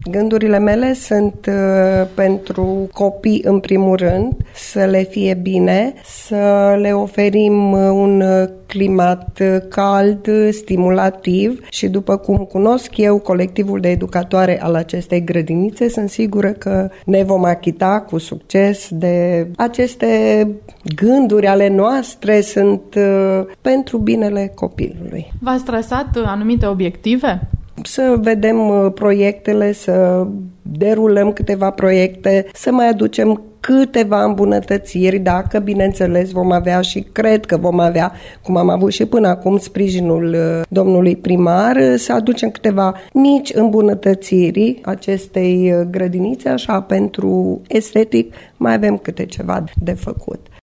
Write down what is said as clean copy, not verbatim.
Gândurile mele sunt pentru copii în primul rând, să le fie bine, să le oferim un climat cald, stimulativ și după cum cunosc eu colectivul de educatoare al acestei grădinițe, sunt sigură că ne vom achita cu succes de aceste gânduri ale noastre, sunt pentru binele copilului. V-ați trasat anumite obiective? Să vedem proiectele, să derulăm câteva proiecte, să mai aducem câteva îmbunătățiri, dacă, bineînțeles, vom avea și cred că vom avea, cum am avut și până acum, sprijinul domnului primar, să aducem câteva mici îmbunătățiri acestei grădinițe, așa, pentru estetic mai avem câte ceva de făcut.